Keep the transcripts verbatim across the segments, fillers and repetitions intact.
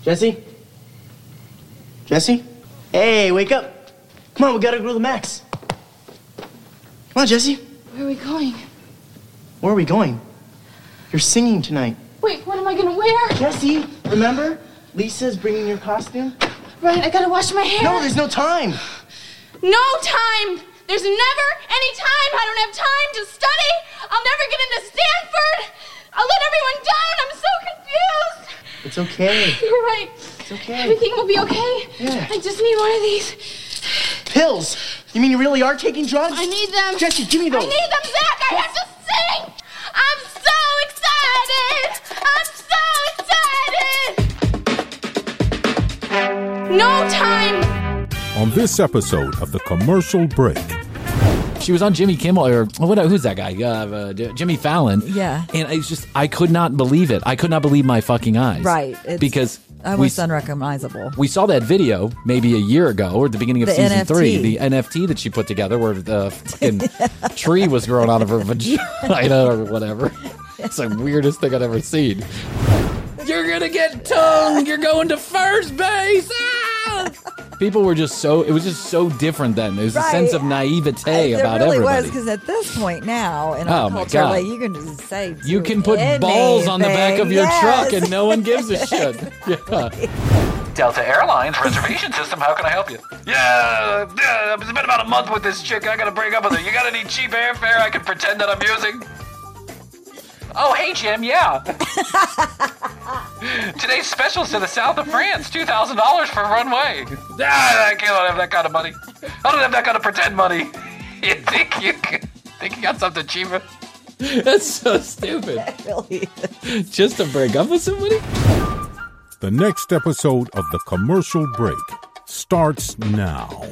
Jesse? Jesse? Hey, wake up. Come on, we gotta go to the Max. Come on, Jesse. Where are we going? Where are we going? You're singing tonight. Wait, what am I gonna wear? Jesse, remember? Lisa's bringing your costume. Right, I gotta wash my hair. No, there's no time. No time! There's never any time! I don't have time to study! I'll never get into Stanford! I'll let everyone down! I'm so confused! It's okay. You're right. It's okay. Everything will be okay. Yeah. I just need one of these. Pills? You mean you really are taking drugs? I need them. Jesse, give me those. I need them, Zach! I have to sing! I'm so excited! I'm so excited! No time! On this episode of The Commercial Break. She was on Jimmy Kimmel, or what? Who's that guy? Uh, uh, Jimmy Fallon. Yeah. And I was just, I could not believe it. I could not believe my fucking eyes. Right. It's because almost we, unrecognizable. we saw that video maybe a year ago, or at the beginning of The season N F T. three, the N F T that she put together, where the fucking tree was growing out of her vagina or whatever. It's the weirdest thing I've ever seen. You're gonna get tongue. You're going to first base. Ah! People were just so, it was just so different then. There was Right. a sense of naivete I, about it really everybody. was, because at this point now in our Oh, my culture, God. like, you can just say You can put balls on the back of your anything. truck Yes. and no one gives a shit. Yeah. Delta Airlines reservation system, how can I help you? Yeah, yeah, it's been about a month with this chick. I gotta break up with her. You got any cheap airfare I can pretend that I'm using? Oh, hey, Jim, yeah. Today's specials to the south of France, two thousand dollars for runway. Ah, I can't have that kind of money. I don't have that kind of pretend money. You think you think you got something cheaper? That's so stupid. Really. Just to break up with somebody? The next episode of The Commercial Break starts now.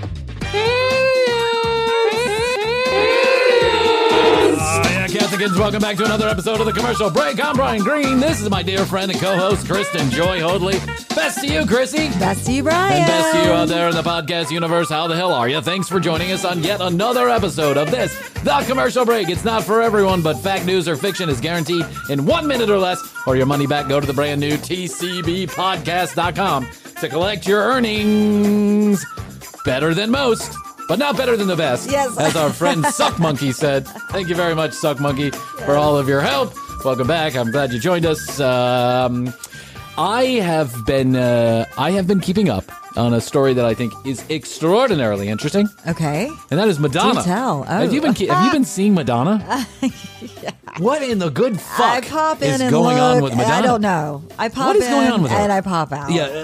Oh, yeah, cats and kids, welcome back to another episode of The Commercial Break. I'm Brian Green. This is my dear friend and co-host, Kristen Joy Hoadley. Best to you, Chrissy. Best to you, Brian. And best to you out there in the podcast universe. How the hell are you? Thanks for joining us on yet another episode of this, The Commercial Break. It's not for everyone, but fact, news, or fiction is guaranteed in one minute or less, or your money back. Go to the brand new T C B podcast dot com to collect your earnings. Better than most, but not better than the best. Yes. As our friend Suck Monkey said. Thank you very much, Suck Monkey, for all of your help. Welcome back. I'm glad you joined us. Um, I have been uh, I have been keeping up on a story that I think is extraordinarily interesting, Okay. and that is Madonna. Do tell. Oh. Have you been ke- Have you been seeing Madonna? Yeah. What in the good I fuck pop in is and going look, on with Madonna? I don't know. I pop What is in going on with her? and I pop out. Yeah.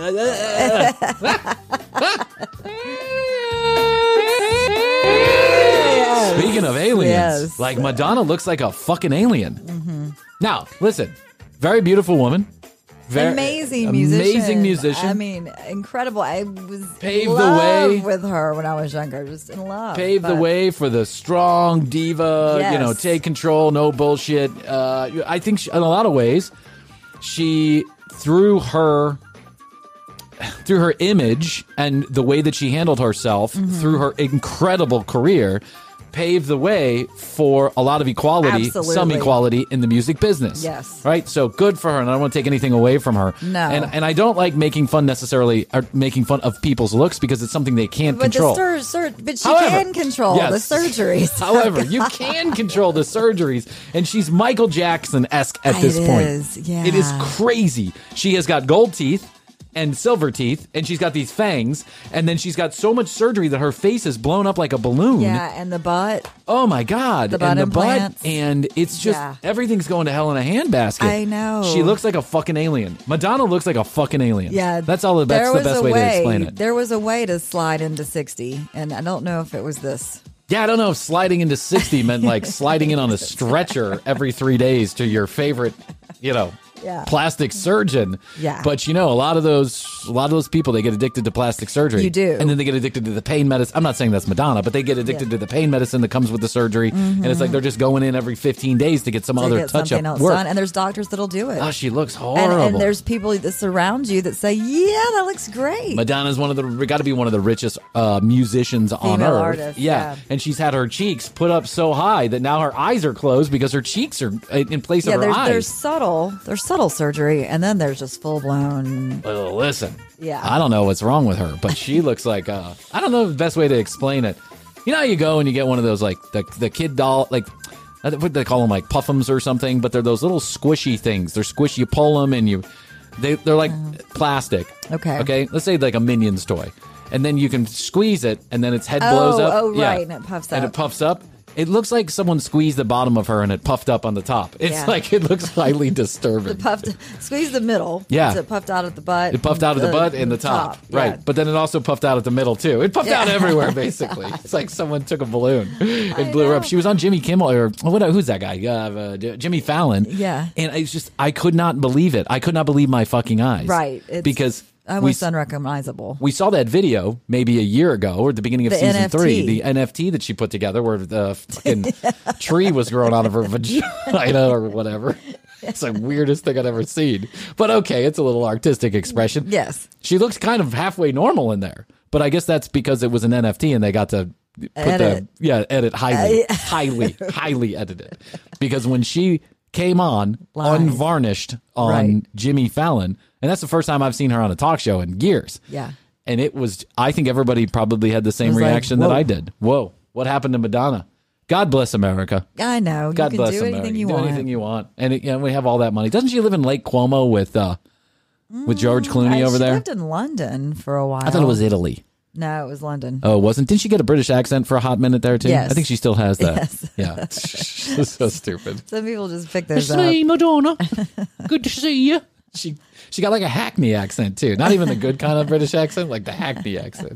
Yes. Speaking of aliens, Yes. like Madonna looks like a fucking alien. Mm-hmm. Now, listen, very beautiful woman. Very, Amazing musician. Amazing musician. I mean, incredible. I was Paved in the love way. with her when I was younger. Just in love. Paved the But- way for the strong diva, Yes. you know, take control, no bullshit. Uh, I think she, in a lot of ways, she, through her, through her image and the way that she handled herself, Mm-hmm. through her incredible career, paved the way for a lot of equality, Absolutely. some equality in the music business. Yes. Right? So good for her, and I don't want to take anything away from her. No. And, and I don't like making fun necessarily, or making fun of people's looks, because it's something they can't But control. the sur- sur- but she However, can control yes. the surgeries. However, you can control the surgeries, and she's Michael Jackson-esque at this It point. is, yeah. It is crazy. She has got gold teeth and silver teeth, and she's got these fangs, and then she's got so much surgery that her face is blown up like a balloon. Yeah, and the butt. Oh my God. The butt and the implants. butt, and it's just, Yeah. everything's going to hell in a handbasket. I know. She looks like a fucking alien. Madonna looks like a fucking alien. Yeah, That's all. That's there the was best a way, to explain it. There was a way to slide into sixty, and I don't know if it was this. Yeah, I don't know if sliding into sixty meant like sliding in on a stretcher every three days to your favorite, you know, Yeah. plastic surgeon. Yeah. But you know, a lot of those, a lot of those people, they get addicted to plastic surgery. You do. And then they get addicted to the pain medicine. I'm not saying that's Madonna, but they get addicted Yeah. to the pain medicine that comes with the surgery. And it's like they're just going in every fifteen days to get some To other get touch something up else work. done, and there's doctors that'll do it. Oh, she looks and, horrible. and there's people that surround you that say, "Yeah, that looks great." Madonna's one of the got to be one of the richest uh, musicians on Female earth. artists, yeah. yeah. And she's had her cheeks put up so high that now her eyes are closed because her cheeks are in place yeah, of her they're, eyes. they're subtle. They're subtle surgery, and then there's just full blown. Well, listen. Yeah. I don't know what's wrong with her, but she looks like, uh, I don't know the best way to explain it. You know how you go and you get one of those, like, the, the kid doll, like, what do they call them, like puffums or something? But they're those little squishy things. They're squishy. You pull them and you, they, they're like uh, plastic. Okay. Okay. Let's say like a Minions toy. And then you can squeeze it and then its head Oh, blows up. oh, Yeah. right, and it puffs And up. it puffs up. It looks like someone squeezed the bottom of her and it puffed up on the top. It's Yeah. like, it looks highly disturbing. Puffed, squeeze the middle. Yeah. So it puffed out at the butt. It puffed out of the butt and the top. Right. Yeah. But then it also puffed out at the middle, too. It puffed Yeah. out everywhere, basically. It's like someone took a balloon and blew her up. know. She was on Jimmy Kimmel, or what? Who's that guy? Uh, uh, Jimmy Fallon. Yeah. And I was just, I could not believe it. I could not believe my fucking eyes. Right. It's because we, almost unrecognizable. we saw that video maybe a year ago or at the beginning of The season N F T. three. The N F T that she put together where the fucking tree was growing out of her vagina or whatever. It's the weirdest thing I've ever seen. But okay, it's a little artistic expression. Yes. She looks kind of halfway normal in there. But I guess that's because it was an N F T and they got to put Edit. the yeah, edit highly, Uh, highly, highly edited. Because when she came on Live. unvarnished on Right. Jimmy Fallon, and that's the first time I've seen her on a talk show in years. Yeah. And it was, I think everybody probably had the same It was like, reaction that whoa. I did. Whoa, what happened to Madonna? God bless America. I know. God you can bless do America. anything you do want. anything you want. And it, you know, we have all that money. Doesn't she live in Lake Como with uh, with George Clooney I- over she there? lived in London for a while. I thought it was Italy. No, it was London. Oh, it wasn't? Didn't she get a British accent for a hot minute there, too? Yes. I think she still has that. Yes. Yeah. It's so stupid. Some people just pick those It's up. me, Madonna. Good to see you. She she got like a Hackney accent, too. Not even the good kind of British accent, like the Hackney accent.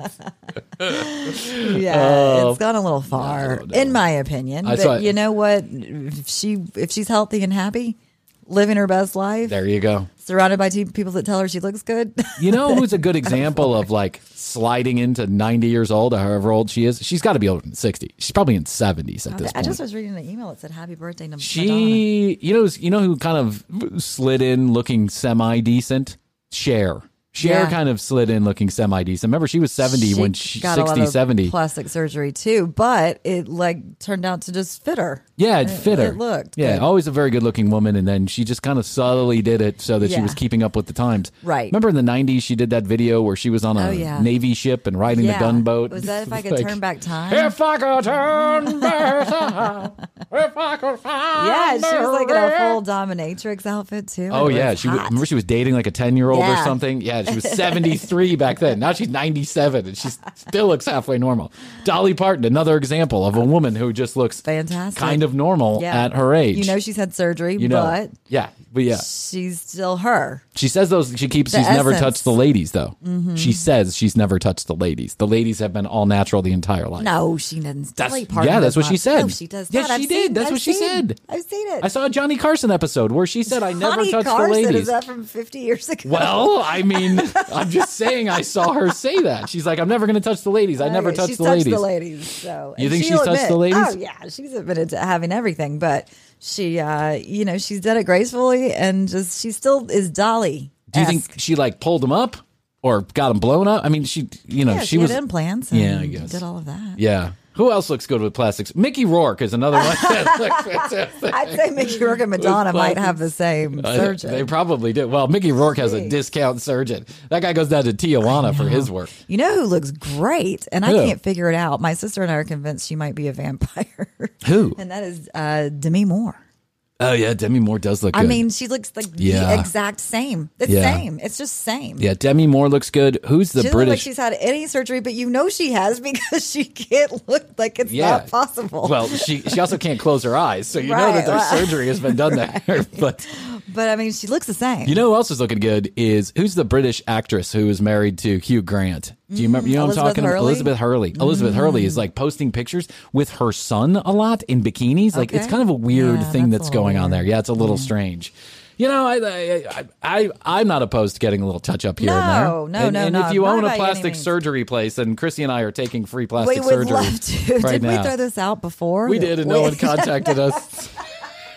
Yeah, Oh. it's gone a little far, No, no. in my opinion. I But saw- you know what? If she if she's healthy and happy, living her best life, There you go. surrounded by two people that tell her she looks good. You know who's a good example of like sliding into ninety years old or however old she is? She's got to be older than sixty. She's probably in seventies at this I point. just was reading an email that said "Happy birthday to Madonna." She, you know, you know who kind of slid in looking semi decent? Cher. Cher Yeah. kind of slid in looking semi decent. Remember, she was seventy when she got a lot sixty, of seventy. plastic surgery too, but it like turned out to just fit her. Yeah, it fit her. It looked Yeah, good. always a very good looking woman. And then she just kind of subtly did it so that she Yeah. was keeping up with the times. Right. Remember in the nineties, she did that video where she was on a Oh, yeah. Navy ship and riding Yeah. the gunboat. Was that If I Could Like, Turn Back Time? If I could turn back time, if I could find Yeah, she was like in the a full dominatrix outfit too. Oh and it yeah, was she was, hot. remember she was dating like a ten year old or Yeah. something. Yeah, she was seventy three back then. Now she's ninety seven, and she still looks halfway normal. Dolly Parton, another example of a woman who just looks Fantastic. kind of normal Yeah. at her age. You know she's had surgery, You know, but yeah, but yeah, she's still her. she says those. She keeps. The she's never essence. touched the ladies though. She says she's never touched the ladies. The ladies have been all natural the entire life. No, she doesn't. That's- Dolly Parton yeah, that's does what not- she said. No, she does Yes, not. she I've did. seen- That's I've what she seen- said. I've seen it. I saw a Johnny Carson episode where she said, "I never Johnny touched Carson, the ladies." Is that from fifty years ago? Well, I mean, I'm just saying I saw her say that. She's like, I'm never going to touch the ladies. I never Okay, touched she's the touched ladies. the ladies. So You and think she'll she's touched the admit- ladies? Oh yeah, she's admitted to having everything, but she, uh, you know, she's done it gracefully and just she still is Dolly. Do you think she like pulled them up or got them blown up? I mean, she, you know, Yeah, she, she, was. had implants. And Yeah, I guess. did all of that. Yeah. Who else looks good with plastics? Mickey Rourke is another one. that looks fantastic. I'd say Mickey Rourke and Madonna might plastics. have the same Uh, surgeon. They probably do. Well, Mickey Rourke has a Jeez. discount surgeon. That guy goes down to Tijuana for his work. You know who looks great, and I Who? can't figure it out. My sister and I are convinced she might be a vampire. Who? And that is uh, Demi Moore. Oh yeah, Demi Moore does look good. I mean, she looks like Yeah. the exact same. It's Yeah. same. It's just same. yeah, Demi Moore looks good. Who's the She doesn't look like British? she's had any surgery, but you know she has because she can't look like it's Yeah. not possible. Well, she she also can't close her eyes, so you know that Right, there's right. surgery has been done there. But but I mean, she looks the same. you know who else is looking good is who's the British actress who is married to Hugh Grant? Do you remember? You know what I'm Elizabeth talking about? Hurley? Elizabeth Hurley. Elizabeth Hurley is like posting pictures with her son a lot in bikinis. Like it's Okay. kind of a weird Yeah, thing that's that's a little going on weird. there. Yeah, it's a little strange. You know, I, I, I, I'm not opposed to getting a little touch up here and there. No, no, and, no, and no, if you not own by a any plastic means. surgery place, then Christy and I are taking free plastic we would surgery love to. right Did now. we throw this out before? We did, and no We- one contacted us.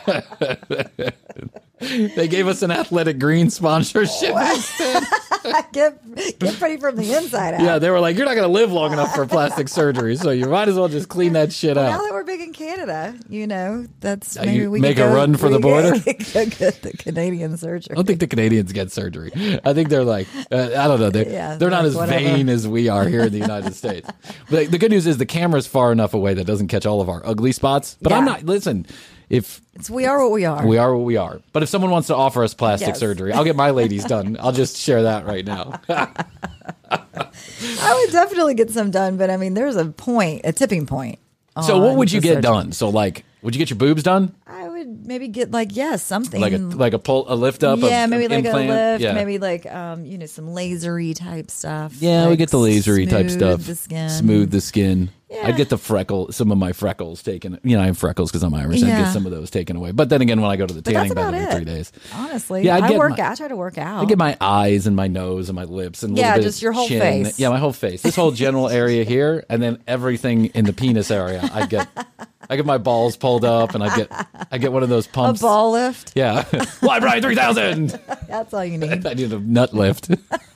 They gave us an Athletic Green sponsorship instead. get get pretty from the inside out. Yeah, they were like, you're not going to live long enough for plastic surgery, so you might as well just clean that shit Now out. that we're big in Canada, you know, that's Uh, maybe you we make could a go- run for we the border? could go get the Canadian surgery. I don't think the Canadians get surgery. I think they're like, uh, I don't know. They're, Yeah, they're not like as whatever. vain as we are here in the United States. But the good news is the camera's far enough away that it doesn't catch all of our ugly spots. But I'm Yeah. not, listen, if It's we are what we are. we are what we are. But if someone wants to offer us plastic Yes. surgery, I'll get my ladies done. I'll just share that right now. I would definitely get some done, but I mean, there's a point, a tipping point. So what on would you the get surgery. done? So like, would you get your boobs done? I would maybe get like yes, something Like a like a pull a lift up? yeah, a, maybe an like implant? a lift, Yeah. maybe like um, you know, some lasery type stuff. Yeah, we like get the lasery type smooth stuff. The skin. Smooth the skin. Yeah. I'd get the freckle, some of my freckles taken. You know, I have freckles because I'm Irish. I'd Yeah. get some of those taken away. But then again, when I go to the But that's tanning bed about every it. three days, Honestly, Yeah, I'd I get work my- out. I try to work out. I get my eyes and my nose and my lips and a Yeah, little bit just of your whole chin. face. Yeah, my whole face. This whole general area here, and then everything in the penis area. I get, I get my balls pulled up, and I get, I get one of those a pumps. ball lift. Yeah, Live Brian three thousand. That's all you need. I need a nut lift.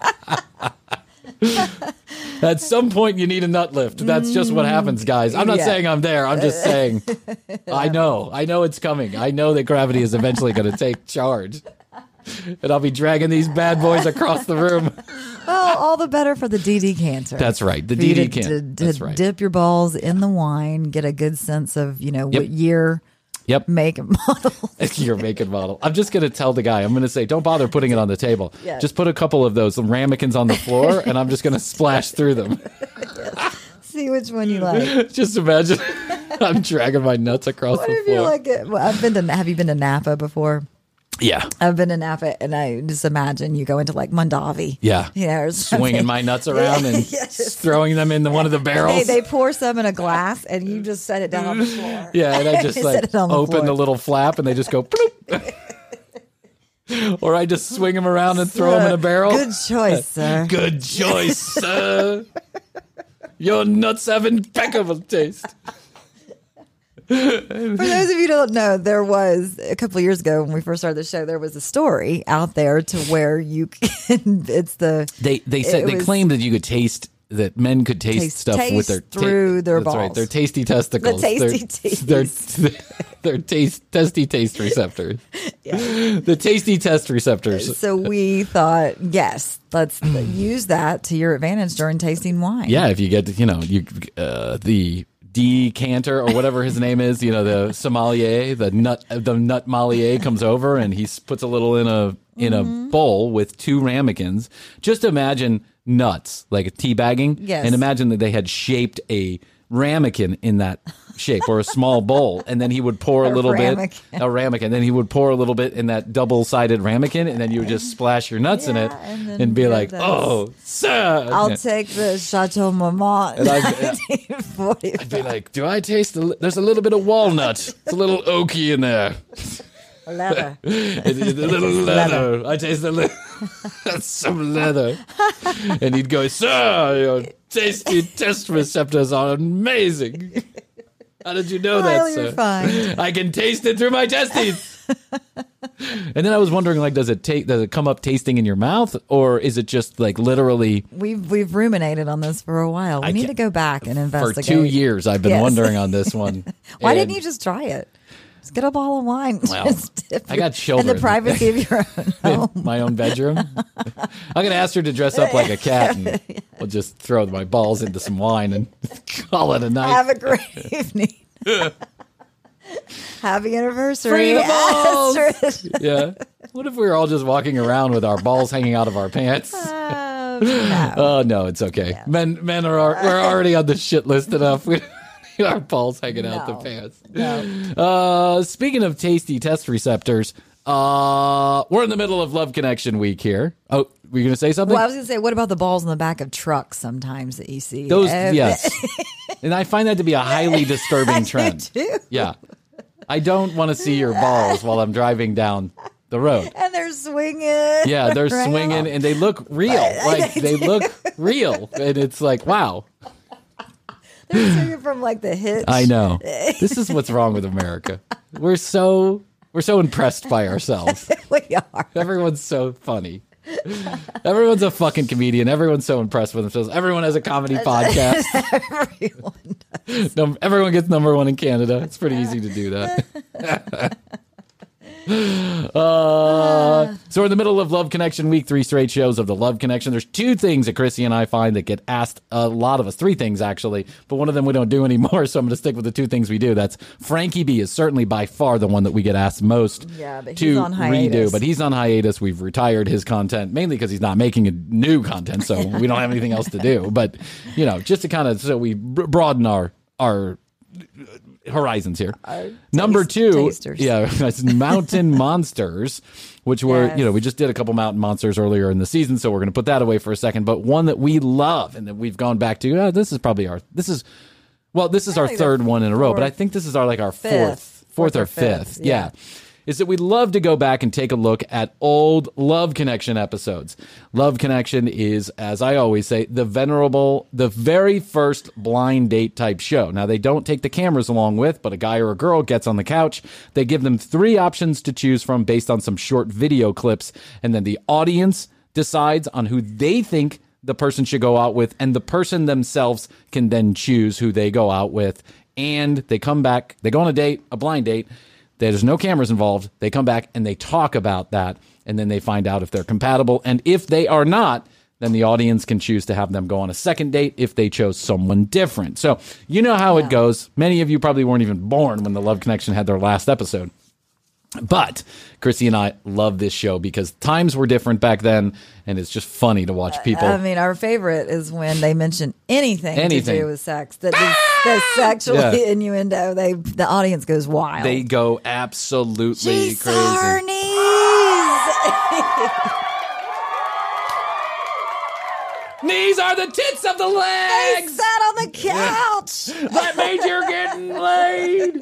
At some point, you need a nut lift. That's just what happens, guys. I'm not Yeah. saying I'm there. I'm just saying I know. I know it's coming. I know that gravity is eventually going to take charge. And I'll be dragging these bad boys across the room. Well, all the better for the D D cancer. That's right. The For you D D to- cancer. to- to That's right. Dip your balls in the wine, get a good sense of you know Yep. what year, Yep. make, and model. Your make and model. I'm just going to tell the guy, I'm going to say, don't bother putting it on the table. Yes. Just put a couple of those ramekins on the floor, and I'm just going to splash through them. See which one you like. Just imagine I'm dragging my nuts across What the if floor. you like it? Well, I've been to. Have you been to Napa before? Yeah. I've been to Napa, and I just imagine you go into like Mondavi. Yeah. You know, or Swinging something. my nuts around and Yes. throwing them into one of the They, barrels. they pour some in a glass, and you just set it down on the floor. yeah, and I just Set like it on the open floor. the little flap and they just go bloop. Or I just swing them around and throw them in a barrel. Good choice, sir. Good choice, sir. Your nuts have impeccable taste. For those of you who don't know, there was a couple of years ago when we first started the show, there was a story out there to where you can, it's the, They they said It they was- claimed that you could taste that men could taste, Taste- stuff with their taste through their that's right, balls. their tasty testicles. The tasty their, teas. their, their taste testy taste receptors. The tasty test receptors. so we thought, yes, let's use that to your advantage during tasting wine. Yeah, if you get you know you uh, the decanter or whatever his name is, you know the sommelier, the nut the nut malier comes over and he s- puts a little in a in a Mm-hmm. bowl with two ramekins. Just imagine nuts like a tea bagging, Yes. and imagine that they had shaped a ramekin in that shape or a small bowl, and then he would pour a, A little ramekin. bit a ramekin, then he would pour a little bit in that double sided ramekin, and then you would just splash your nuts in it Yeah, and and, then be get like, those. oh, sir. I'll Yeah. take the Chateau Marmont. And I'd- nineteen forty-five. I'd be like, do I taste the, there's a little bit of walnut. It's a little oaky in there. Leather. It's a little leather. I taste the le- That's some leather. And he'd go, sir, your tasty test receptors are amazing. How did you know that, Highly sir? refined. I can taste it through my testes. And then I was wondering, like, does it take? Does it come up tasting in your mouth, or is it just like literally? We've we've ruminated on this for a while. We I need can't- to go back and For investigate. two years, I've been Yes. wondering on this one. Why And- didn't you just try it? Just get a bottle of wine. Well, Just dip I your- got children. in the privacy of your own in home. my own bedroom. I'm gonna ask her to dress up like a cat, and we'll just throw my balls into some wine and call it a night. Have a great evening. Happy anniversary. Free the balls! Astrid. Yeah. What if we were all just walking around with our balls hanging out of our pants? Oh, no. Oh no, it's okay. Men, men are al- we're already on the shit list enough. We need our balls hanging out the No. pants. No. Uh, speaking of tasty test receptors, uh, we're in the middle of Love Connection Week here. Oh, were you gonna say something? Well, I was going to say, what about the balls in the back of trucks sometimes that you see? Those, Uh, yes. And I find that to be a highly disturbing trend. too. Yeah. I don't want to see your balls while I'm driving down the road. And they're swinging. Yeah, they're around. swinging and they look real. Like they look real. And it's like, wow. They're swinging from like the hitch. I know. This is what's wrong with America. We're so We're so impressed by ourselves. We are. Everyone's so funny. Everyone's a fucking comedian. Everyone's so impressed with themselves. Everyone has a comedy podcast. Everyone does. Num- Everyone gets number one in Canada. It's pretty easy to do that. uh, so we're in the middle of Love Connection week, three straight shows of the Love Connection. There's two things that Chrissy and I find that get asked a lot of us. Three things, actually. But one of them we don't do anymore, so I'm going to stick with the two things we do. That's Frankie B is certainly by far the one that we get asked most Yeah, but he's to on hiatus. redo. But he's on hiatus. We've retired his content, mainly because he's not making a new content, so we don't have anything else to do. But, you know, just to kind of, so we broaden our, our horizons here. Our Number taste- two, tasters. yeah, that's Mountain Monsters, which were, Yes. you know, we just did a couple Mountain Monsters earlier in the season, so we're going to put that away for a second. But one that we love and that we've gone back to, uh, this is probably our, this is, well, this is our Probably the third one in a row, but I fourth- think this is our, like our fifth. fourth, fourth or Fourth or fifth. fifth, Yeah. yeah. Is that we love to go back and take a look at old Love Connection episodes. Love Connection is, as I always say, the venerable, the very first blind date type show. Now, they don't take the cameras along with, but a guy or a girl gets on the couch. They give them three options to choose from based on some short video clips, and then the audience decides on who they think the person should go out with, and the person themselves can then choose who they go out with. And they come back, they go on a date, a blind date. There's no cameras involved. They come back and they talk about that, and then they find out if they're compatible. And if they are not, then the audience can choose to have them go on a second date if they chose someone different. So you know how it goes. Many of you probably weren't even born when the Love Connection had their last episode. But Chrissy and I love this show because times were different back then, and it's just funny to watch people. I mean, our favorite is when they mention anything, Anything. to do with sex that is that's sexual Yeah. innuendo. They the audience goes wild. They go absolutely she crazy. saw her knees. These are the tits of the They legs sat on the couch. that made you getting laid.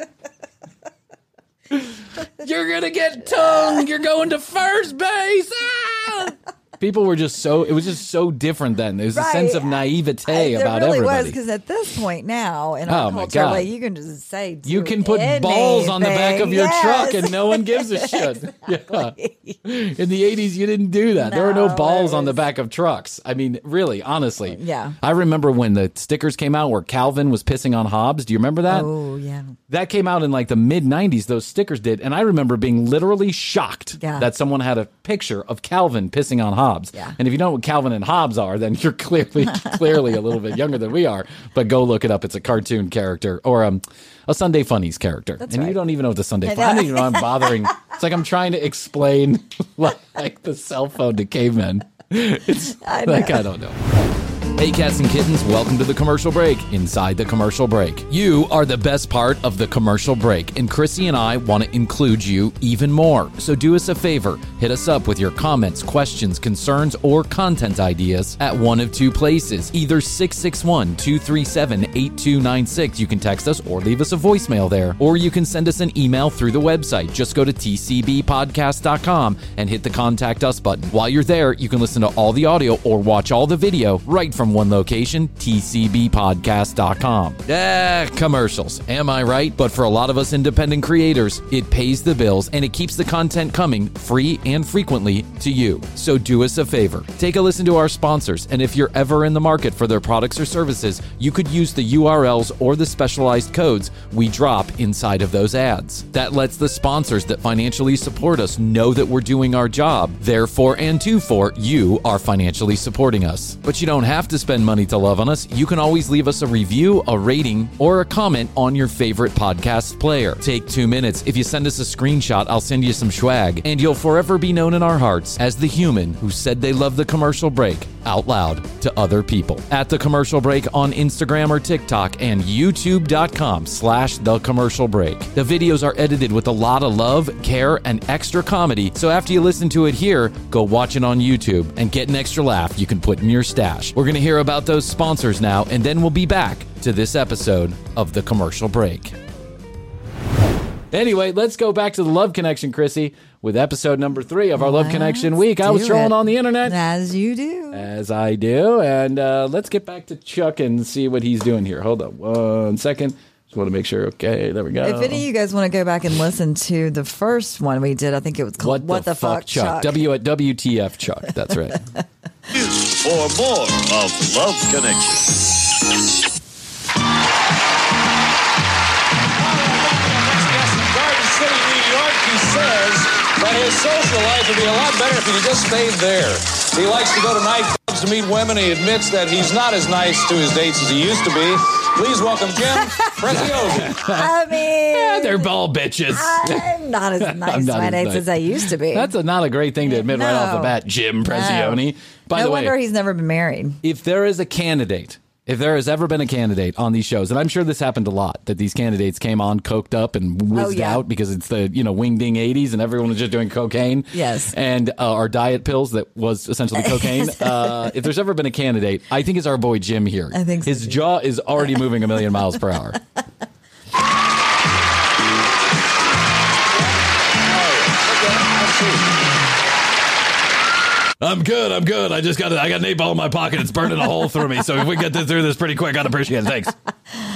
You're gonna get tongue. You're going to first base. Ah! People were just so. It was just so different then. There was a Right. sense of naivete I- about it really everybody. was because at this point now in our Oh, my culture, God. like, you can just say You do can put balls on the back of your anything. truck Yes. and no one gives a shit. Yeah. In the eighties, you didn't do that. there were no No, balls it on the was- back of trucks. I mean, really, honestly. Yeah. I remember when the stickers came out where Calvin was pissing on Hobbs. Do you remember that? Oh yeah. That came out in like the mid nineties, those stickers did. And I remember being literally shocked Yeah. that someone had a picture of Calvin pissing on Hobbs. Yeah. And if you know what Calvin and Hobbs are, then you're clearly clearly a little bit younger than we are. But go look it up. It's a cartoon character or um, a Sunday Funnies character. That's and you right. don't even know what the Sunday I Funnies I don't know. even know I'm bothering. It's like I'm trying to explain like the cell phone to cavemen. It's I know. like I don't know. Hey cats and kittens, welcome to the commercial break. Inside the commercial break, you are the best part of the commercial break, and Chrissy and I want to include you even more. So do us a favor, hit us up with your comments, questions, concerns, or content ideas at one of two places, either six six one, two three seven, eight two nine six. You can text us or leave us a voicemail there, or you can send us an email through the website. Just go to t c b podcast dot com and hit the contact us button. While you're there, you can listen to all the audio or watch all the video right from one location, t c b podcast dot com. Ah, commercials. Am I right? But for a lot of us independent creators, it pays the bills and it keeps the content coming free and frequently to you. So do us a favor. Take a listen to our sponsors, and if you're ever in the market for their products or services, you could use the U R Ls or the specialized codes we drop inside of those ads. That lets the sponsors that financially support us know that we're doing our job. Therefore, and to for, you are financially supporting us. But you don't have to spend money to love on us. You can always leave us a review, a rating, or a comment on your favorite podcast player. Take two minutes. If you send us a screenshot, I'll send you some swag, and you'll forever be known in our hearts as the human who said they love the commercial break out loud to other people. At the commercial break on Instagram or TikTok and youtube.com slash the commercial break. The videos are edited with a lot of love, care, and extra comedy. So after you listen to it here, go watch it on YouTube and get an extra laugh you can put in your stash. We're going to hear about those sponsors now, and then we'll be back to this episode of the commercial break. Anyway, let's go back to the Love Connection, Chrissy, with episode number three of our Love Connection week. I was do trolling it. on the internet. As you do. As I do. And uh, let's get back to Chuck and see what he's doing here. Hold on one second. Just want to make sure. Okay, there we go. If any of you guys want to go back and listen to the first one we did, I think it was called What, what the, the Fuck, Chuck? Chuck. W at W T F Chuck. That's right. For more of Love Connection. Garden City, New York, he says that his social life would be a lot better if he just stayed there. He likes to go to nightclubs to meet women. He admits that he's not as nice to his dates as he used to be. Please welcome Jim Preziosi. I mean, yeah, they're ball bitches. I'm not as nice to my dates nice. as I used to be. That's a, not a great thing to admit no. right off the bat, Jim Preziosi. No. By no the way, wonder he's never been married. If there is a candidate, if there has ever been a candidate on these shows, and I'm sure this happened a lot, that these candidates came on coked up and whizzed oh, yeah. out because it's the, you know, wing-ding eighties and everyone was just doing cocaine. Yes. And uh, our diet pills that was essentially cocaine. uh, if there's ever been a candidate, I think it's our boy Jim here. I think so. His jaw is already moving a million miles per hour. I'm good. I'm good. I just got I got an eight ball in my pocket. It's burning a hole through me. So if we get this through this pretty quick, I'd appreciate it. Thanks. It's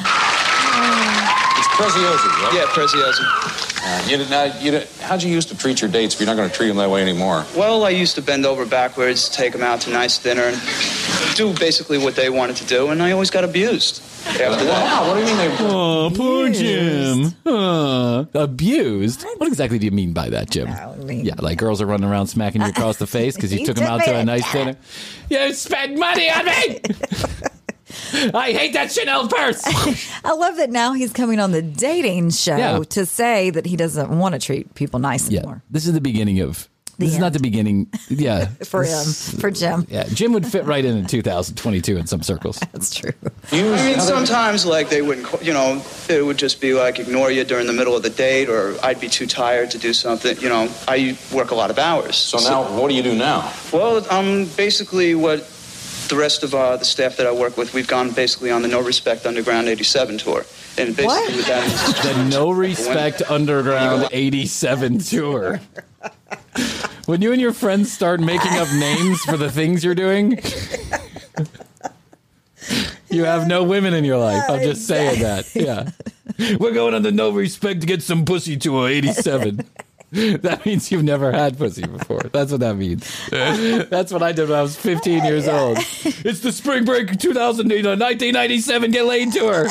Preziosi, right? Yeah, Preziosi. Uh, you, now, you, how'd you used to treat your dates if you're not going to treat them that way anymore? Well, I used to bend over backwards, take them out to nice dinner, and do basically what they wanted to do, and I always got abused after that. Wow, what do you mean they... Oh, poor Jim. Uh, abused? What? what exactly do you mean by that, Jim? I mean, yeah, like girls are running around smacking you across the face because you took them out to a nice dinner. You spent money on me! I hate that Chanel purse. I love that now he's coming on the dating show yeah. to say that he doesn't want to treat people nice yeah. anymore. This is the beginning of... The this end. is not the beginning. Yeah. for him. For Jim. Yeah. Jim would fit right in in two thousand twenty-two in some circles. That's true. I mean, sometimes, like, they wouldn't, you know, it would just be like ignore you during the middle of the date, or I'd be too tired to do something. You know, I work a lot of hours. So, so now, what do you do now? Well, um, basically what the rest of uh, the staff that I work with, we've gone basically on the No Respect Underground eighty-seven tour. And basically what? with that is the No Respect Underground eighty-seven tour. When you and your friends start making up names for the things you're doing, you have no women in your life. I'm just saying that. Yeah. We're going on the No Respect to get some pussy tour eighty-seven. That means you've never had pussy before. That's what that means. That's what I did when I was fifteen years old. It's the Spring Break two thousand eight, nineteen ninety-seven Get Laid tour.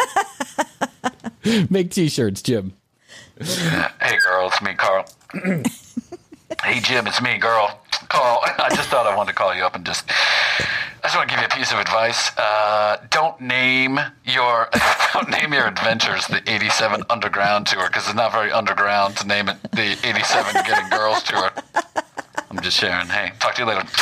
Make t-shirts, Jim. Hey, girl, it's me, Carl. Hey, Jim, it's me, girl. Carl, I just thought I wanted to call you up and just... I just want to give you a piece of advice. Uh, don't name your don't name your adventures the eighty-seven Underground Tour, because it's not very underground to name it the eighty-seven Getting Girls Tour. I'm just sharing. Hey, talk to you later.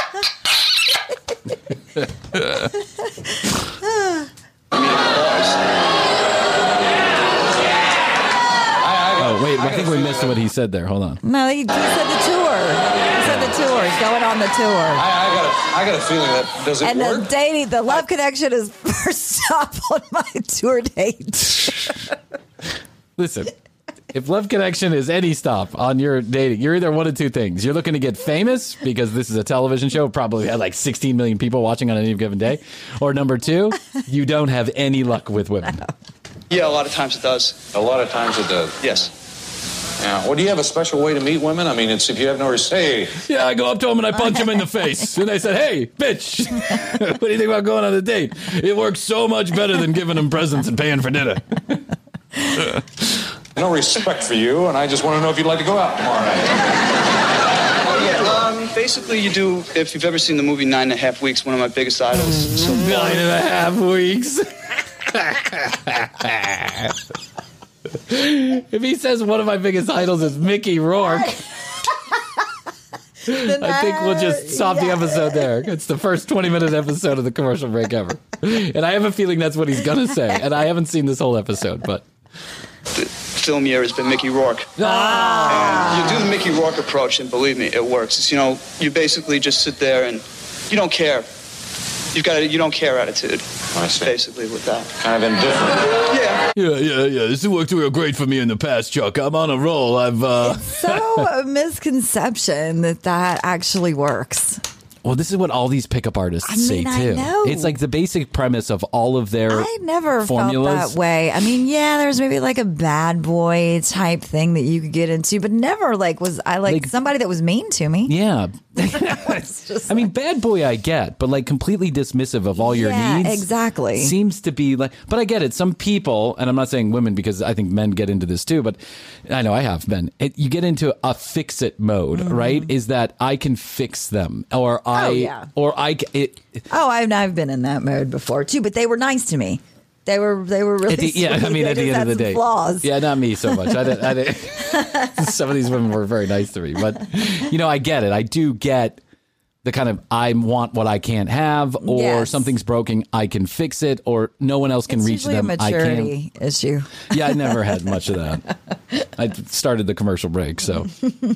Oh, wait, I think we missed what he said there. Hold on. No, he, he said the tour. He said the tour. He's going on the tour. I, I, got, a, I got a feeling that, does it and work? And the dating, the Love Connection is first stop on my tour date. Listen, if Love Connection is any stop on your dating, you're either one of two things. You're looking to get famous because this is a television show, probably had like sixteen million people watching on any given day. Or number two, you don't have any luck with women. No. Yeah, a lot of times it does. A lot of times it does. Yes. Yeah. Well, do you have a special way to meet women? I mean, it's if you have no respect. Hey. Yeah, I go up to them and I punch them in the face. And I said, hey, bitch, what do you think about going on a date? It works so much better than giving them presents and paying for dinner. No respect for you, and I just want to know if you'd like to go out tomorrow night. Yeah, um, basically you do, if you've ever seen the movie Nine and a Half Weeks, one of my biggest idols. So Nine and a half weeks. If he says one of my biggest idols is Mickey Rourke, I think we'll just stop yeah. the episode there. It's the first twenty-minute episode of the commercial break ever. And I have a feeling that's what he's going to say. And I haven't seen this whole episode, but... The film year has been Mickey Rourke. Ah. And you do the Mickey Rourke approach, and believe me, it works. It's, you know, you basically just sit there and you don't care. You've got a you don't care attitude. I see. Basically with that. Kind of indifferent. Yeah. Yeah, yeah, yeah. This has worked real great for me in the past, Chuck. I'm on a roll. I've, uh... It's so a misconception that that actually works. Well, this is what all these pickup artists I mean, say I too. know. It's like the basic premise of all of their I never formulas. felt that way. I mean, yeah, there's maybe like a bad boy type thing that you could get into, but never like was I like, Like- somebody that was mean to me. Yeah. Just I mean, bad boy I get, but like completely dismissive of all your Yeah, needs. exactly. Seems to be like, but I get it. Some people, and I'm not saying women because I think men get into this too, but I know I have men. It, you get into a fix it mode, Mm-hmm. right? Is that I can fix them or I, yeah. or I, c- it, Oh, I've I've been in that mode before too, but they were nice to me. They were they were really At the- yeah, sweet. I mean, They at the just end of had the some day, flaws. yeah, not me so much. I didn't, I didn't. Some of these women were very nice to me, but you know, I get it. I do get the kind of I want what I can't have, or Yes. something's broken, I can fix it, or no one else can It's reach usually them. a I can't. maturity issue. Yeah, I never had much of that. I started the commercial break, so Thank you.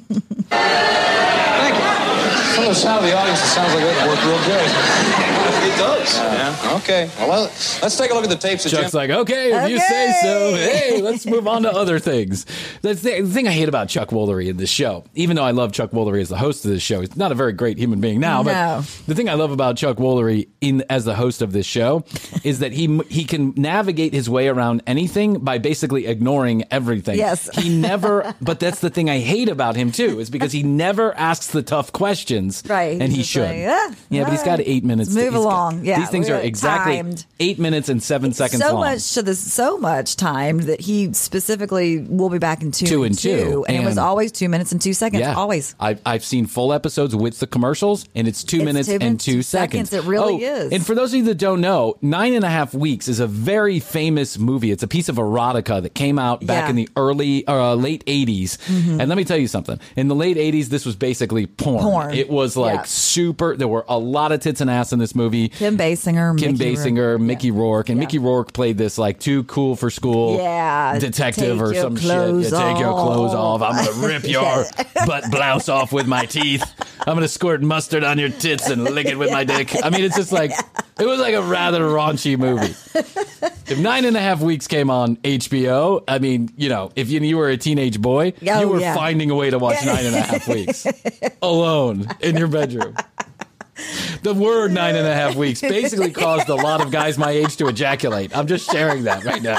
From the sound of the audience, it sounds like that worked real good. It does. Yeah. Okay. Well, let's take a look at the tapes that Chuck's Jim. like, okay, if you say so. Hey, let's move on to other things. That's the, the thing I hate about Chuck Woolery in this show, even though I love Chuck Woolery as the host of this show, he's not a very great human being now, No. but the thing I love about Chuck Woolery in as the host of this show is that he he can navigate his way around anything by basically ignoring everything. Yes. He never, but that's the thing I hate about him too, is because he never asks the tough questions. Right. And he He's should. like, yeah, yeah, but he's got alright. eight minutes. Let's move he's got- along. Yeah, These things we're are exactly timed. eight minutes and seven seconds so long. much to this, so much time that he specifically will be back in two, Two and two, and, it was and- always two minutes and two seconds. Yeah, Always. I've I've seen full episodes with the commercials, and it's two It's minutes two and minutes, two two seconds. seconds. It really Oh, is. And for those of you that don't know, Nine and a Half Weeks is a very famous movie. It's a piece of erotica that came out back Yeah. in the early, uh, late eighties. Mhm. And let me tell you something. In the late eighties, this was basically porn. Porn. It was like Yeah. super. There were a lot of tits and ass in this movie. Kim Basinger, Kim Mickey Basinger, Rourke. Mickey Rourke, and Mickey Rourke played this like too cool for school Yeah, detective take or your some shit. Yeah, clothes take your clothes off. off. I'm gonna rip your butt blouse off with my teeth. I'm gonna squirt mustard on your tits and lick it with my dick. I mean, it's just like it was like a rather raunchy movie. If Nine and a Half Weeks came on H B O, I mean, you know, if you, you were a teenage boy, Oh, you were yeah. finding a way to watch Nine and a Half Weeks alone in your bedroom. The word nine and a half weeks basically caused a lot of guys my age to ejaculate. I'm just sharing that right now.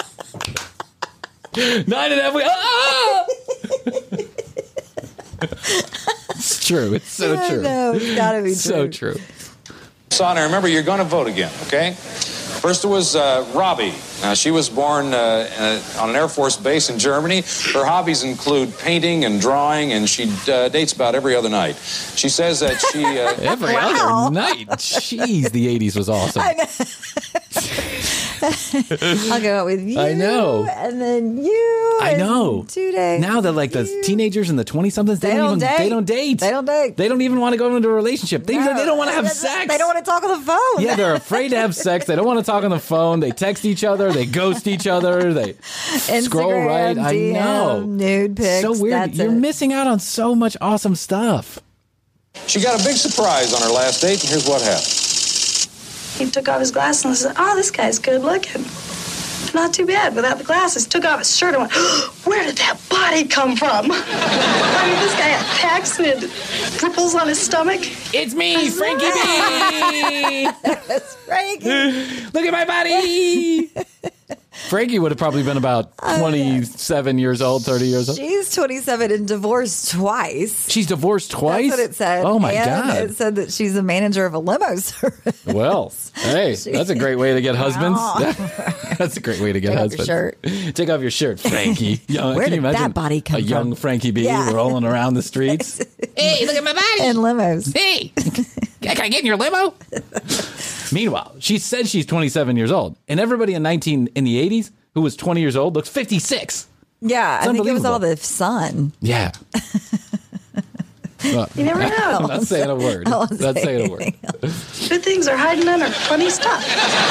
Nine and a half weeks. Ah! It's true. It's so I true. know, it's gotta be so true. true. Son, and remember, you're going to vote again, okay? First it was uh, Robbie. Now, she was born uh, uh, on an Air Force base in Germany. Her hobbies include painting and drawing, and she uh, dates about every other night. She says that she... Uh, Every Wow. other night. Jeez, the eighties was awesome. I know. I'll go out with you. I know. And then you. I and know. Two days. Now that like the teenagers and the twenty somethings, they, They don't, don't even date. they don't date. They don't date. They don't even want to go into a relationship. They, No. they don't want to have They- sex. They don't want to talk on the phone. Yeah, they're afraid to have sex. They don't want to talk on the phone. They text each other. They ghost each other. They scroll Instagram, right. I D M, know. nude pics. So weird. That's You're it. missing out on so much awesome stuff. she got a big surprise on her last date, and here's what happened. He took off his glasses and said, "Oh, this guy's good looking. Not too bad without the glasses." Took off his shirt and went, "Where did that body come from?" I mean, this guy had packs and had ripples on his stomach. It's me, Frankie B. That's Frankie. Look at my body. Frankie would have probably been about twenty-seven years old, thirty years old. She's twenty-seven and divorced twice. She's divorced twice? That's what it said. Oh, my And God. It said that she's a manager of a limo service. Well, hey, that's a great way to get husbands. That's a great way to get Take off your husbands. Take off your shirt, Frankie. Young, Where can you did that imagine body come a young from? Frankie B Yeah. rolling around the streets? Hey, look at my body. In limos. Hey, can I get in your limo? Meanwhile, she said she's twenty-seven years old, and everybody in nineteen in the eighties who was twenty years old looks fifty-six. Yeah, It's I think it was unbelievable. all the sun. Yeah. Well, You never know. I'm not saying a word. I Not won't say saying a word. Good things are hiding under funny stuff.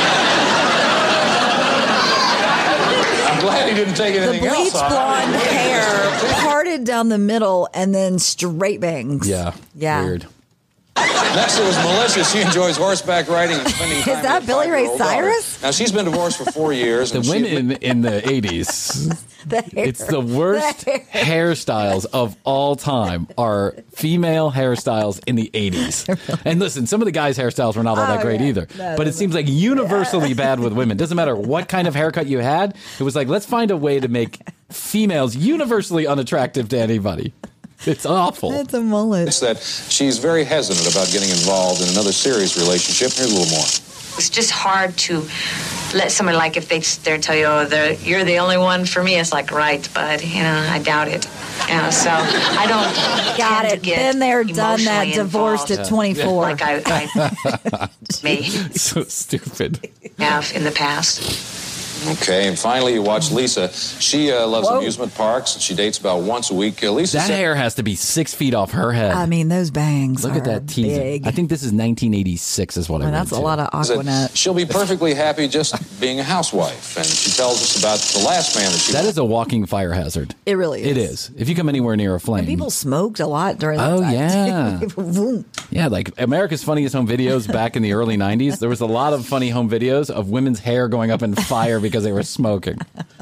I'm glad he didn't take The anything bleach else on. blonde hair parted down the middle and then straight bangs. Yeah. Yeah. Weird. Next, there was Melissa. She enjoys horseback riding and spending time Is that with Billy Ray five-year-old daughter. Cyrus? Now, she's been divorced for four years. The and she women admit- in the eighties, The hair. it's the worst The hair. hairstyles of all time are female hairstyles in the eighties. And listen, some of the guys' hairstyles were not all that Oh, great yeah. either. No, but no, it seems like universally bad with women. Doesn't matter what kind of haircut you had. It was like, let's find a way to make females universally unattractive to anybody. It's awful. It's a mullet. It's that she's very hesitant about getting involved in another serious relationship. Here's a little more. It's just hard to let somebody, like, if they sit there and tell you, oh, the, you're the only one for me, it's like, right, but, you know, I doubt it. You know, so I don't Got tend it. to get Been there, done that, emotionally divorced involved at twenty-four. like I, I may So stupid. have in the past. Okay, and finally, you watch Lisa. She uh, loves Whoa. amusement parks, and she dates about once a week. Uh, Lisa That said- hair has to be six feet off her head. I mean, those bangs Look are at that teasing. big. I think this is nineteen eighty-six is what I Well, read, that's a too. lot of said Aquanet. she'll be perfectly happy just being a housewife. And she tells us about the last man that she That is a walking fire hazard. It really is. It is. If you come anywhere near a flame. And people smoked a lot during that Oh, time. yeah. Vroom. Yeah, like America's Funniest Home Videos back in the early nineties. There was a lot of funny home videos of women's hair going up in fire because they were smoking.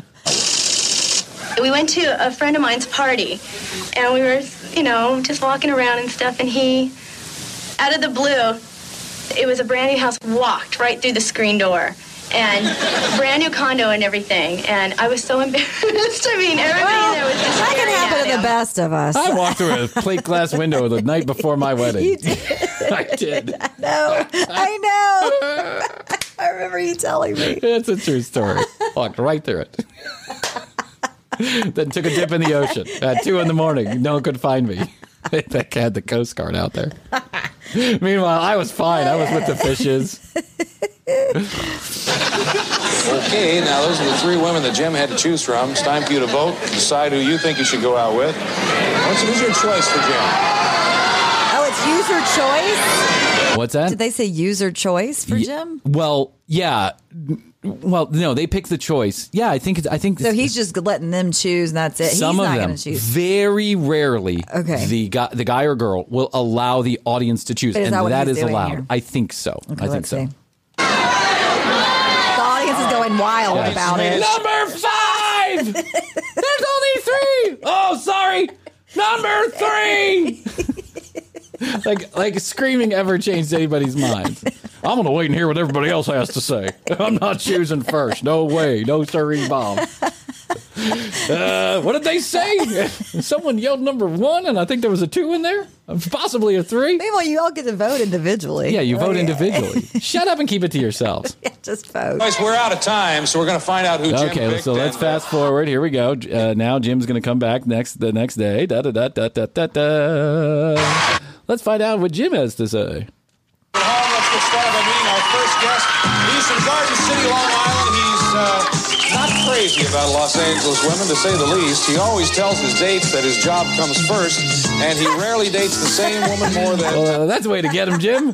We went to a friend of mine's party, and we were, you know, just walking around and stuff, and he, out of the blue, it was a brand new house, walked right through the screen door, and brand new condo and everything, and I was so embarrassed. I mean, everybody Well, there was just that can staring happen at to the him. best of us. I walked through a plate glass window the night before my wedding. You did. I did. No, I know. I remember you telling me. It's a true story. Walked right through it. Then took a dip in the ocean at two in the morning. No one could find me. They had the Coast Guard out there. Meanwhile, I was fine. I was with the fishes. Okay, now those are the three women that Jim had to choose from. It's time for you to vote, decide who you think you should go out with. What's, who's your choice for Jim? Oh, it's user choice? What's that? Did they say user choice for Ye- Jim? Well, yeah. Well, no, they picked the choice. Yeah, I think it's. I think So he's just letting them choose, and that's it. some He's of not them going to choose. very rarely. Okay. The guy, the guy or girl will allow the audience to choose, But is and that what that he's is doing allowed. here? I think so. Okay, I think let's so. see. The audience is going wild Yeah. about it. Number five. There's only three. Oh, sorry. Number three. like, like screaming ever changed anybody's mind. I'm gonna wait and hear what everybody else has to say. I'm not choosing first. No way. No siree bomb. Uh, what did they say? Someone yelled number one, and I think there was a two in there, possibly a three. Meanwhile, you all get to vote individually. Yeah, you vote Okay. individually. Shut up and keep it to yourselves. Yeah, just vote. Guys, we're out of time, so we're going to find out who Jim Okay, picked. so let's and, uh, fast forward. Here we go. Uh, now Jim's going to come back next the next day. Da da da da da da da. Let's find out what Jim has to say. home. Let's get started by meeting our first guest. He's from Garden City, Long Island. He's uh, not crazy about Los Angeles women, to say the least. He always tells his dates that his job comes first, and he rarely dates the same woman more than... Well, uh, that's a way to get him, Jim.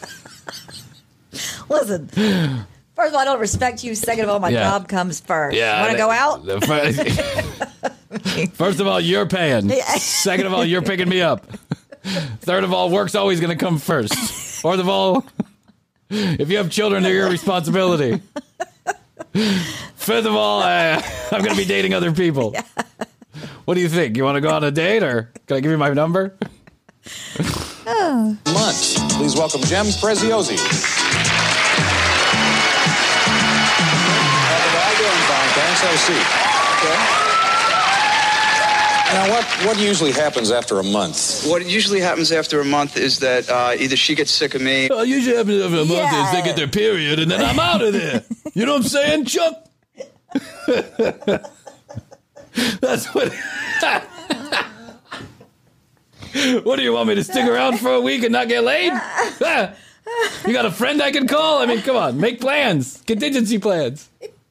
Listen, first of all, I don't respect you. Second of all, my Yeah. job comes first. Yeah, Want to go out? The fir- First of all, you're paying. Second of all, you're picking me up. Third of all, work's always going to come first. Fourth of all, if you have children, they're your responsibility. Fifth of all, uh, I'm going to be dating other people. Yeah. What do you think? You want to go on a date, or can I give you my number? Oh. Months. Please welcome Jem Preziosi. How you doing, fine? Thanks. Have a seat. Okay. Now, what, what usually happens after a month? What usually happens after a month is that uh, either she gets sick of me. Well, usually happens after a month Yeah. is they get their period, and then I'm out of there. You know what I'm saying, Chuck? That's what... What do you want me to stick around for a week and not get laid? Ah, you got a friend I can call? I mean, come on, make plans, contingency plans.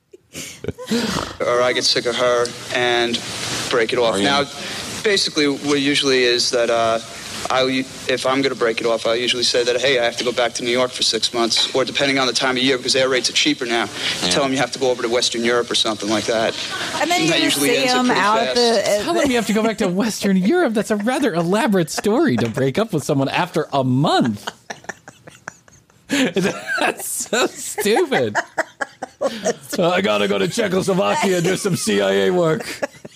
Or I get sick of her and break it off. Are you- Now, basically, what usually is that uh, I, if I'm going to break it off, I usually say that, hey, I have to go back to New York for six months, or depending on the time of year, because air rates are cheaper now. You tell them you have to go over to Western Europe or something like that. And then you that just usually see ends it him pretty out fast. the. Tell them you have to go back to Western Europe. That's a rather elaborate story to break up with someone after a month. That's so stupid. Uh, I gotta go to Czechoslovakia and do some C I A work.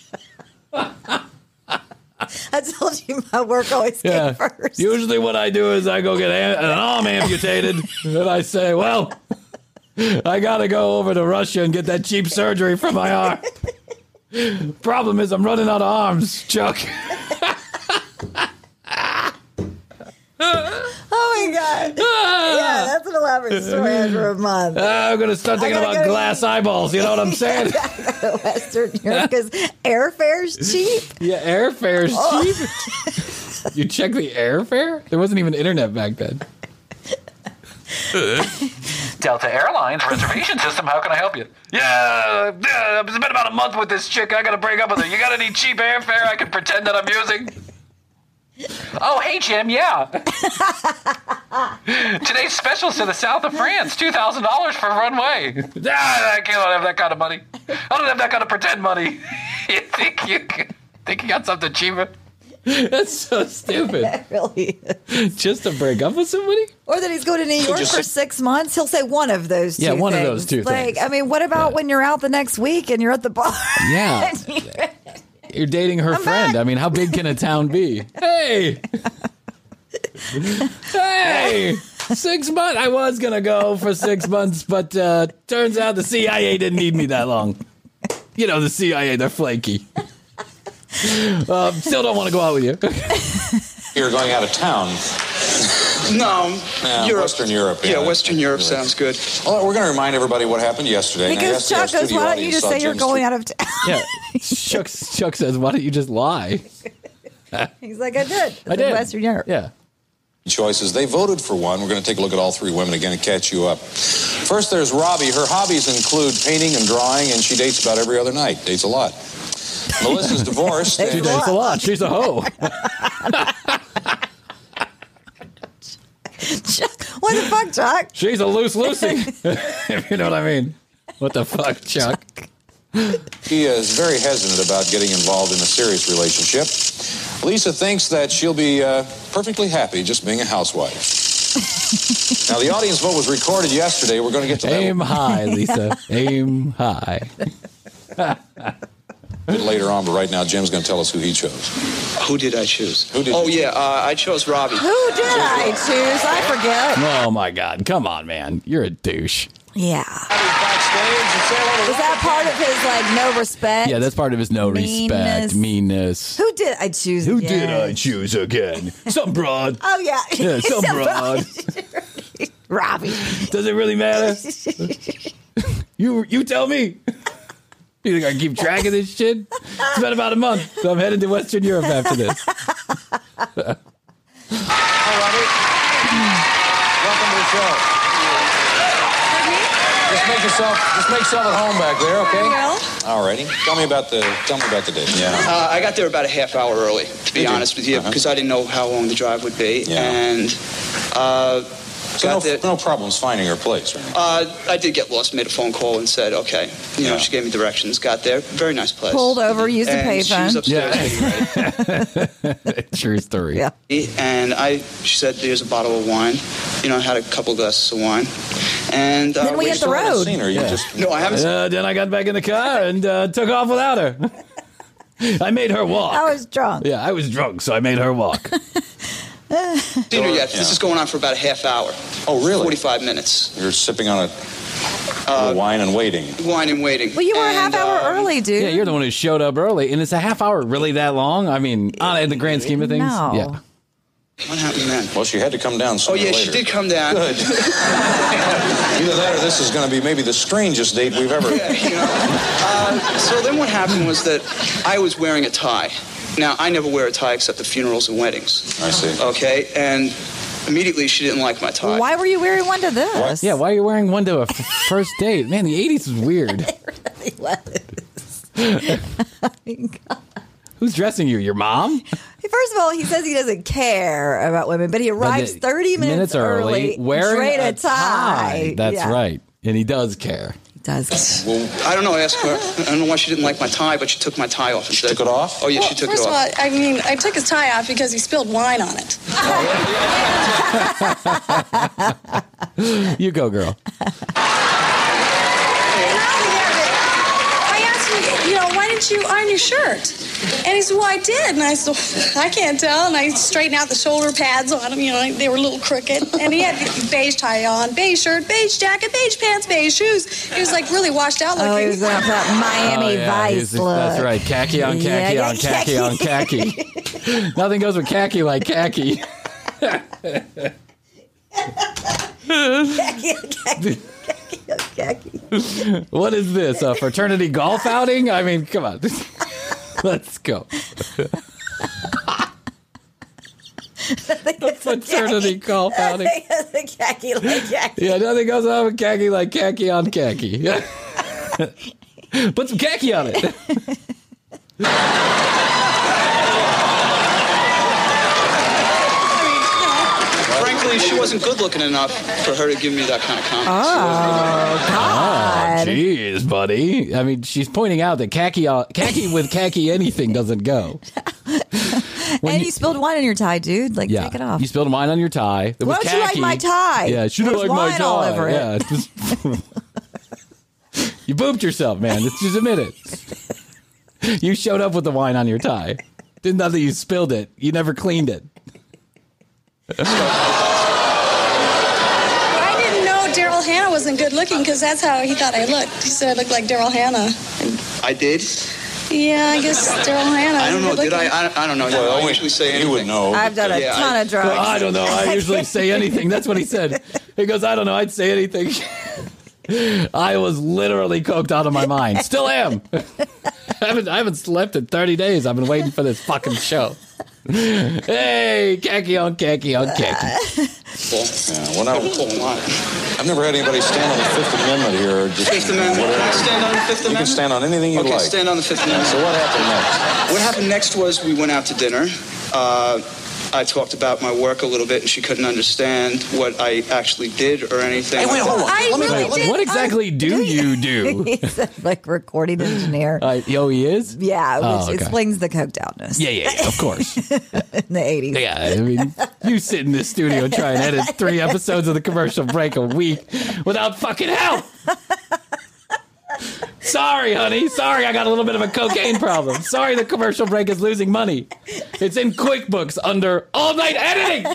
I told you my work always came Yeah. first. Usually what I do is I go get an arm amputated, and I say, well, I gotta go over to Russia and get that cheap surgery for my arm. Problem is I'm running out of arms, Chuck. Oh my god! Yeah, that's an elaborate story after a month. Uh, I'm gonna start thinking I gotta about go- glass eyeballs. You know what I'm saying? Western Europe because airfare's cheap. Yeah, airfare's Oh. cheap. You check the airfare? There wasn't even internet back then. Delta Airlines reservation system. How can I help you? Yeah, yeah, it's been about a month with this chick. I gotta break up with her. You got any cheap airfare I can pretend that I'm using? Oh, hey, Jim, yeah. Today's specials to the south of France, two thousand dollars for one way. Ah, I can't have that kind of money. I don't have that kind of pretend money. You think you think you got something cheaper? That's so stupid. That really is. Just to break up with somebody? Or that he's going to New York just for say- six months. He'll say one of those two Yeah, one of things. those two like, things. I mean, what about when you're out the next week and you're at the bar? Yeah. You're dating her I'm friend. back. I mean, how big can a town be? Hey! Hey! Six months. I was going to go for six months, but uh, turns out the C I A didn't need me that long. You know, the C I A, they're flaky. Um, still don't want to go out with you. You're going out of town. No, Yeah, Europe. Western Europe. Yeah, Western Europe Really. sounds good. Well, we're going to remind everybody what happened yesterday. Now, Because yesterday our Chuck goes, studio why don't you audience just saw say you're Jim's going out of town? Yeah. Chuck, Chuck says, why don't you just lie? He's like, I did. It's I did. in Western Europe. Yeah. choices. They voted for one. We're going to take a look at all three women again and catch you up. First, there's Robbie. Her hobbies include painting and drawing, and she dates about every other night. Dates a lot. Melissa's divorced. She and- dates a lot. She's a hoe. What the fuck, Chuck? She's a loose Lucy. If you know what I mean. What the fuck, Chuck? He is very hesitant about getting involved in a serious relationship. Lisa thinks that she'll be uh, perfectly happy just being a housewife. Now, the audience vote was recorded yesterday. We're going to get to that Aim high, Lisa. Aim high. a bit later on, but right now, Jim's going to tell us who he chose. Who did I choose? Who did Oh, you yeah, uh, I chose Robbie. Who did I choose? I forget. Oh, my God. Come on, man. You're a douche. Yeah. Was that part of his, like, no respect? Yeah, that's part of his no respect, Meanness. meanness. Who did I choose Who again? did I choose again? Some broad. Oh, yeah. Yeah, some broad. Robbie. Does it really matter? You you tell me. You think I can keep track of this shit? It's been about a month, so I'm headed to Western Europe after this. Hi, Robbie. Welcome to the show. Just make yourself, just make yourself at home back there, okay? All righty. Tell me about the, tell me about the date. Yeah. Uh, I got there about a half hour early, to be Did you? honest with you, Uh-huh. because I didn't know how long the drive would be. Yeah. And uh, So no, got there. no problems finding her place, right? Uh, I did get lost, made a phone call and said, okay. You know, Yeah. she gave me directions, got there. Very nice place. Pulled over, used a And she was payphone. upstairs getting ready. True story. Yeah. And I, she said, there's a bottle of wine. You know, I had a couple glasses of wine. And uh, Then we hit the Still haven't road. seen her. You Yeah. just No, I haven't. Uh, then I got back in the car and uh, took off without her. I made her walk. I was drunk. Yeah, I was drunk, so I made her walk. seen her yet. Yeah. This is going on for about a half hour. Oh, really? forty-five minutes. You're sipping on a little wine and waiting. Wine and waiting. Well, you were a And, half hour um, early, dude. Yeah, you're the one who showed up early, and it's a half hour really that long? I mean, on in the grand scheme of things, No. yeah. What happened then? Well, she had to come down Oh, sooner yeah, or she later. did come down. Good. Either that or this is going to be maybe the strangest date we've ever Yeah, you know. Uh, so then what happened was that I was wearing a tie. Now, I never wear a tie except at funerals and weddings. I see. Okay? And immediately she didn't like my tie. Why were you wearing one to this? Yeah, why are you wearing one to a f- first date? Man, the eighties was weird. It was. Oh, my God. Who's dressing you? Your mom? First of all, he says he doesn't care about women, but he arrives But thirty minutes, minutes early, wearing straight a a tie. That's Yeah. right. And he does care. He does. Well, I don't know. Ask her. I don't know why she didn't like my tie, but she took my tie off. She took it off? Oh yeah, Well, she took first it of off. all, I mean, I took his tie off because he spilled wine on it. You go, girl. I asked him, you know, why didn't you iron your shirt? And he said, well, I did. And I said, I can't tell. And I straightened out the shoulder pads on him. You know, they were a little crooked. And he had the beige tie on, beige shirt, beige jacket, beige pants, beige shoes. He was like really washed out looking. Oh, he was going for that Miami Oh, yeah, Vice he's- look. That's right. Khaki on khaki Yeah, yeah, on khaki, on khaki. Nothing goes with khaki like khaki. khaki, khaki, khaki, khaki. What is this? A fraternity golf outing? I mean, come on. Let's go. A fraternity golf outing. The khaki like khaki. Yeah, nothing goes on with khaki like khaki on khaki. Put some khaki on it. Frankly, she wasn't good looking enough for her to give me that kind of comment. Oh, God. Oh, jeez, buddy. I mean, she's pointing out that khaki, uh, khaki with khaki anything doesn't go. When And you, spilled wine in your tie, dude. Like, Yeah, take it off. you spilled wine on your tie. It was Why don't you like khaki. my tie? Yeah, she didn't There's like my wine tie. all over it. Yeah, it was- you booped yourself, man. Let's just admit it. You showed up with the wine on your tie. Didn't know that you spilled it. You never cleaned it. I didn't know Daryl Hannah wasn't good looking because that's how he thought I looked. He said I looked like Daryl Hannah. I did. Yeah, I guess Daryl Hannah. I don't know. wasn't Did I? good-looking. I, I don't know. Well, I usually say anything. You would know. I've done a Yeah, ton I- of drugs. Well, I don't know. I usually say anything. That's what he said. He goes, I don't know. I'd say anything. I was literally coked out of my mind. Still am. I haven't, I haven't slept in thirty days. I've been waiting for this fucking show. Hey, khaki on khaki on khaki. Yeah, when I, I've never had anybody stand on the Fifth Amendment here. Or just Fifth Amendment. Can I stand on the Fifth You can Amendment? stand on anything you okay, like. stand on the Fifth Amendment. So what happened next? What happened next was we went out to dinner. Uh, I talked about my work a little bit, and she couldn't understand what I actually did or anything. Hey, wait, hold on. I Let me- really Like, did. what exactly do you do? He's a, like recording engineer. Uh, oh, he is? Yeah, which Oh, okay. explains the coked outness. Yeah, yeah, yeah, of course. In the eighties. Yeah, I mean, you sit in this studio and try and edit three episodes of the commercial break a week without fucking help. Sorry, honey. Sorry, I got a little bit of a cocaine problem. Sorry, the commercial break is losing money. It's in QuickBooks under all night editing.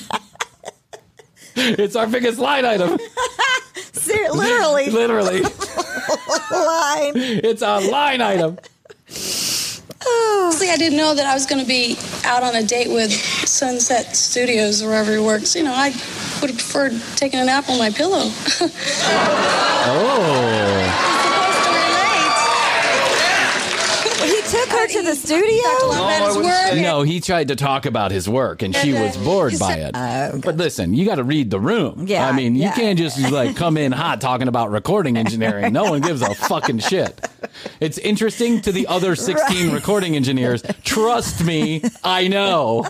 It's our biggest line item. Ser- literally. Literally. Line. It's a line item. Honestly, I didn't know that I was going to be out on a date with Sunset Studios or wherever he works. You know, I would have preferred taking a nap on my pillow. Oh. He took her to the studio? About his work. No, he tried to talk about his work, and she And, uh, was bored he by said- it. Oh, okay. But listen, you got to read the room. Yeah, I mean, you yeah. can't just like come in hot talking about recording engineering. No one gives a fucking shit. It's interesting to the other sixteen Right. recording engineers. Trust me, I know.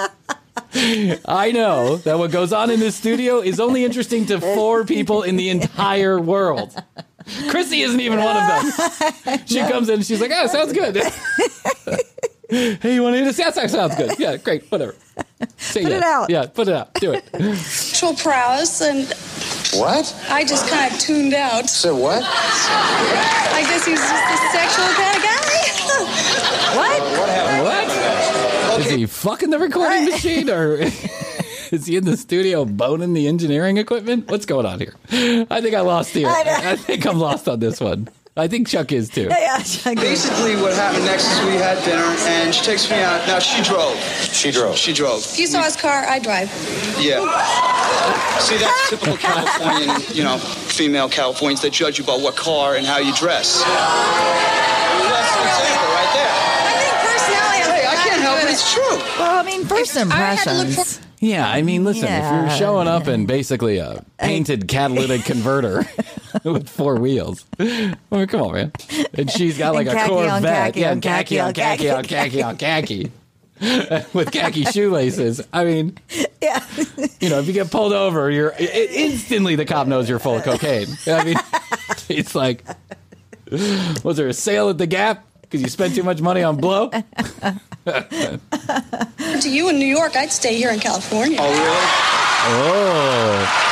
I know that what goes on in this studio is only interesting to four people in the entire world. Chrissy isn't even one of them. She comes in and she's like, oh, sounds good. Hey, you want to hear this? Yes, that sounds good. Yeah, great, whatever. Say Put yeah. it out. Yeah, put it out. Do it. Sexual prowess, and What? I just kind of tuned out. Said what? I guess he's just a sexual kind of guy. What? What happened? What? Is he fucking the recording machine, or is he in the studio boning the engineering equipment? What's going on here? I think I lost here. I know. I think I'm lost on this one. I think Chuck is too. Yeah, Chuck. Basically, what happened next is we had dinner, and she takes me out. Now, she drove. She drove. She drove. If you saw his car, I drive. Yeah. See, that's typical Californian, you know, female Californians. They judge you by what car and how you dress. That's an example right there. I think personality. Hey, I can't help it. It's true. Well, I mean, first I had to look impressions. Yeah, I mean, listen, if Yeah. you're showing up in basically a painted catalytic converter with four wheels. I mean, come on, man. And she's got like And a khaki on Corvette. khaki yeah, on khaki on khaki on khaki on khaki. With khaki shoelaces. I mean, Yeah. you know, if you get pulled over, you're it, instantly the cop knows you're full of cocaine. I mean, it's like, was there a sale at the Gap because you spent too much money on blow? To you in New York, I'd stay here in California. Oh, really? Oh.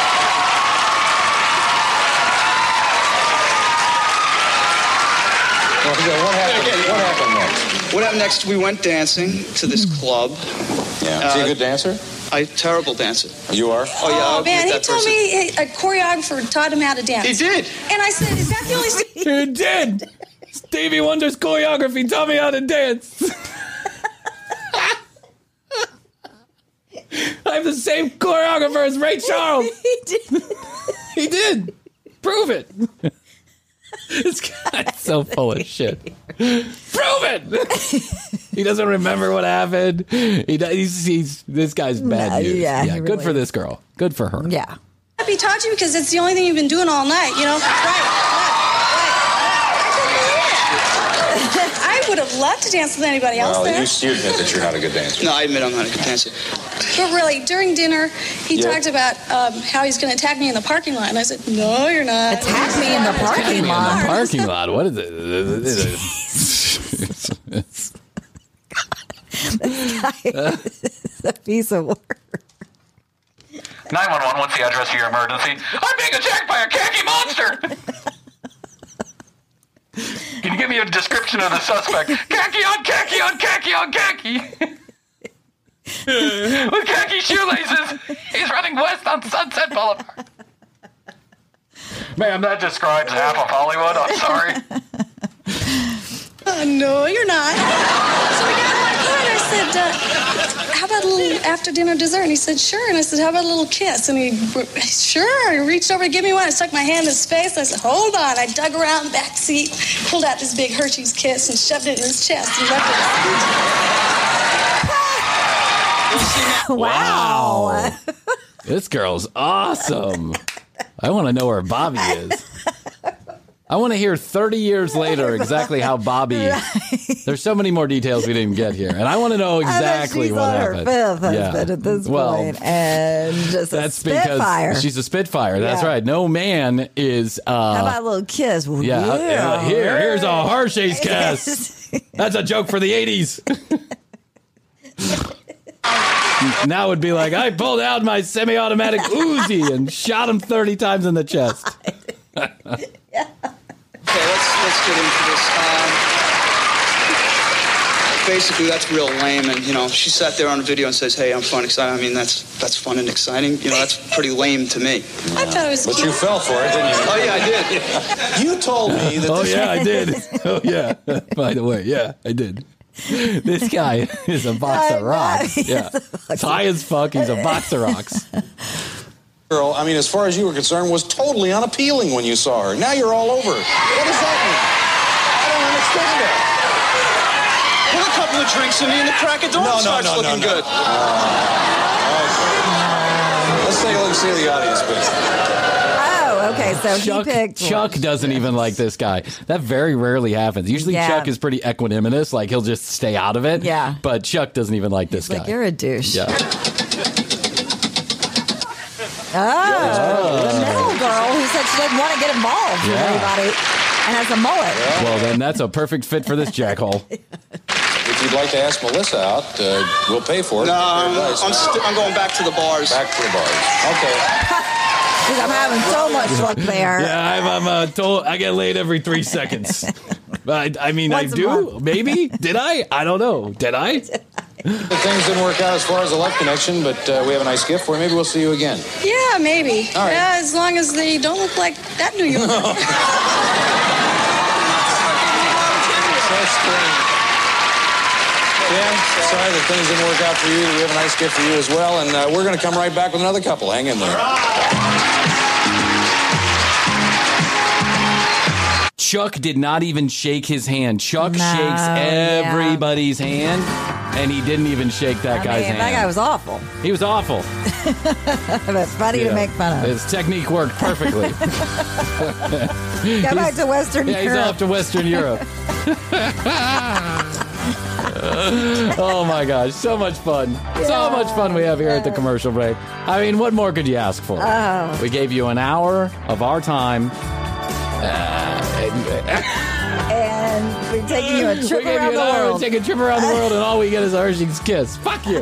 Well, what happened? What happened next? What happened next? We went dancing to this club. Yeah. Is he a good dancer? I terrible dancer. You are? Oh, yeah. Oh, I'll man, be he that told person. me a choreographer taught him how to dance. He did. And I said, is that the only... He did. Stevie Wonder's choreography taught me how to dance. I have the same choreographer as Ray Charles. He did. He did. Prove it. This guy's so full of shit. Prove it. He doesn't remember what happened. He does, he's, he's this guy's bad No, news. yeah, he good really for is. this girl. Good for her. Yeah. He taught you because it's the only thing you've been doing all night, you know? Right, right, right. I would have loved to dance with anybody else Well, there. you, you admit that you're not a good dancer. No, I admit I'm not a good dancer. But really, during dinner, he Yeah. talked about um, how he's going to attack me in the parking lot. And I said, no, you're not. Attack me in the parking In the lot. parking lot. What is it? It's a piece of work. nine one one, what's the address of your emergency? I'm being attacked by a khaki monster! Can you give me a description of the suspect? Khaki on khaki on khaki on khaki! With khaki shoelaces, he's running west on Sunset Boulevard. Ma'am, that describes half of Hollywood. I'm sorry. Uh, no, you're not. So we got in my car and I said, uh, how about a little after dinner dessert? And he said, sure. And I said, how about a little kiss? And he, sure. He reached over to give me one. I stuck my hand in his face. I said, hold on. I dug around the back seat, pulled out this big Hershey's Kiss and shoved it in his chest and left it. Wow. This girl's awesome. I want to know where Bobby is. I want to hear thirty years later exactly how Bobby. Right. There's so many more details we didn't get here, and I want to know exactly she's what on happened. Her fifth yeah. husband at this well, point, and just that's a Spitfire. because she's a Spitfire. That's Yeah. right. No man is. Uh, How about a little kiss? Well, yeah, yeah. uh, here, here's a Hershey's kiss. That's a joke for the eighties. Now it would be like, I pulled out my semi-automatic Uzi and shot him thirty times in the chest. Okay, let's let's get into this. Um, basically, that's real lame, and you know, she sat there on a video and says, "Hey, I'm fun, excited." I mean, that's that's fun and exciting. You know, that's pretty lame to me. I thought it was But cute. you fell for it, didn't you? Oh yeah, I did. You told me that Oh this yeah, I did. Oh yeah. By the way, yeah, I did. This guy is a box of rocks. Yeah, it's high as fuck. He's a box of rocks. girl, I mean, as far as you were concerned, was totally unappealing when you saw her. Now you're all over. What does that mean? I don't understand that. Put a couple of drinks in me and the crack of dawn No, no, starts no, no, looking no. good. Uh, let's take a look and see the audience, please. Oh, okay. So Chuck, he picked Chuck doesn't even like this guy. That very rarely happens. Usually Yeah. Chuck is pretty equanimous. Like, he'll just stay out of it. Yeah. But Chuck doesn't even like this like guy. you're a douche. Yeah. Oh, the middle girl who said she didn't want to get involved with Yeah. anybody and has a mullet. Well, then that's a perfect fit for this jackhole. If you'd like to ask Melissa out, uh, we'll pay for it. No, I'm, I'm, st- I'm going back to the bars. Back to the bars. Okay. Because I'm having so much luck there. Yeah, I'm, I'm uh, told I get laid every three seconds. I, I mean, Once a I do. month. Maybe. Did I? I don't know. Did I? Things didn't work out as far as the love connection, but uh, we have a nice gift for you. Maybe we'll see you again. Yeah, maybe. All right. Yeah, as long as they don't look like that New Yorker. That's strange. Dan, sorry that things didn't work out for you. We have a nice gift for you as well, and uh, we're going to come right back with another couple. Hang in there. Chuck did not even shake his hand. Chuck No, shakes yeah. everybody's hand, And he didn't even shake that I guy's mean, hand. that guy was awful. He was awful. But funny Yeah. to make fun of. His technique worked perfectly. Go back to Western yeah, Europe. he's off to Western Europe. Oh my gosh, so much fun. So much fun we have here at the commercial break. I mean, what more could you ask for? Oh. We gave you an hour of our time. Uh, And we're taking you a we trip gave around you the an hour world. to take a trip around the world, and all we get is a Hershey's Kiss. Fuck you.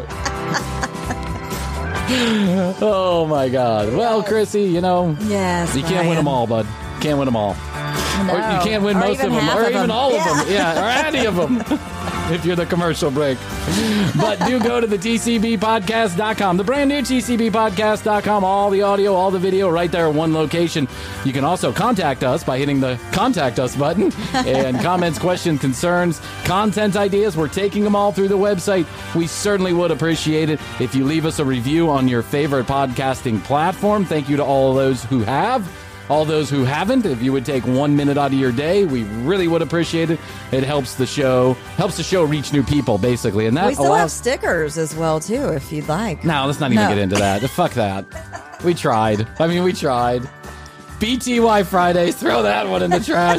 Oh my God. Well, Chrissy, you know, Yes, you can't win Brian. them all, bud. Can't win them all. No. Or you can't win Or most even of them, half or of even them. all Yeah. of them. Yeah, or any of them. If you're the commercial break. But do go to the T C B podcast dot com, the brand new T C B podcast dot com. All the audio, all the video right there in one location. You can also contact us by hitting the contact us button. And comments, questions, concerns, content ideas, we're taking them all through the website. We certainly would appreciate it if you leave us a review on your favorite podcasting platform. Thank you to all those who have. All those who haven't, if you would take one minute out of your day, we really would appreciate it. It helps the show, helps the show reach new people, basically, and that We still have allows. stickers as well, too, if you'd like. No, let's not even No. get into that. Fuck that. We tried. I mean, we tried. B T Y Fridays, throw that one in the trash.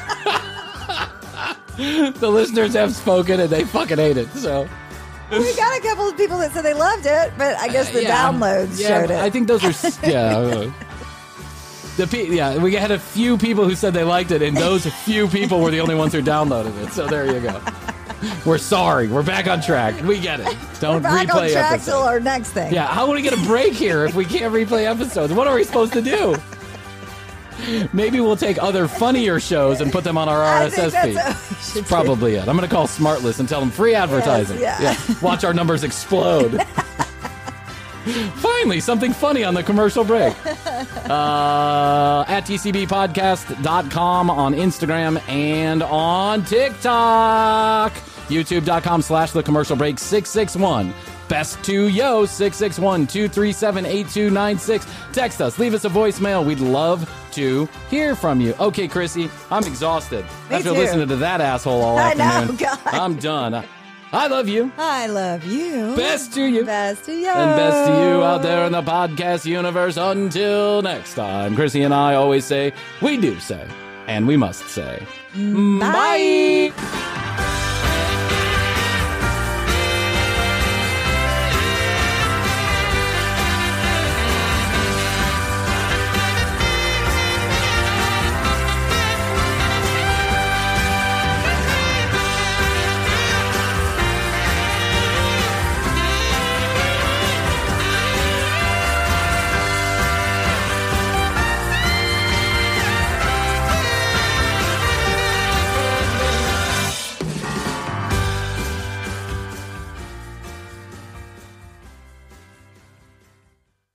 The listeners have spoken, and they fucking hate it. So. We got a couple of people that said they loved it, but I guess the Yeah. downloads Yeah, showed it. I think those are s- yeah. uh, The pe- yeah, we had a few people who said they liked it, and those few people were the only ones who downloaded it. So there you go. We're sorry. We're back on track. We get it. Don't We're back replay on track episodes. till our next thing. Yeah, how would we get a break here if we can't replay episodes? What are we supposed to do? Maybe we'll take other funnier shows and put them on our R I S think S that's feed. what we should That's probably it. I'm going to call Smartless and tell them free advertising. Yes, yeah. Watch our numbers explode. Finally, something funny on the commercial break. Uh, at T C B podcast dot com on Instagram and on TikTok. YouTube.com slash the commercial break six six one. Best to yo six six one, two three seven, eight two nine six. Text us, leave us a voicemail. We'd love to hear from you. Okay, Chrissy, I'm exhausted Me after too. listening to that asshole all I know, afternoon. God. I'm done. I, I love you. I love you. Best to you. Best to you. And best to you out there in the podcast universe. Until next time, Chrissy and I always say, we do say, and we must say, Bye. bye.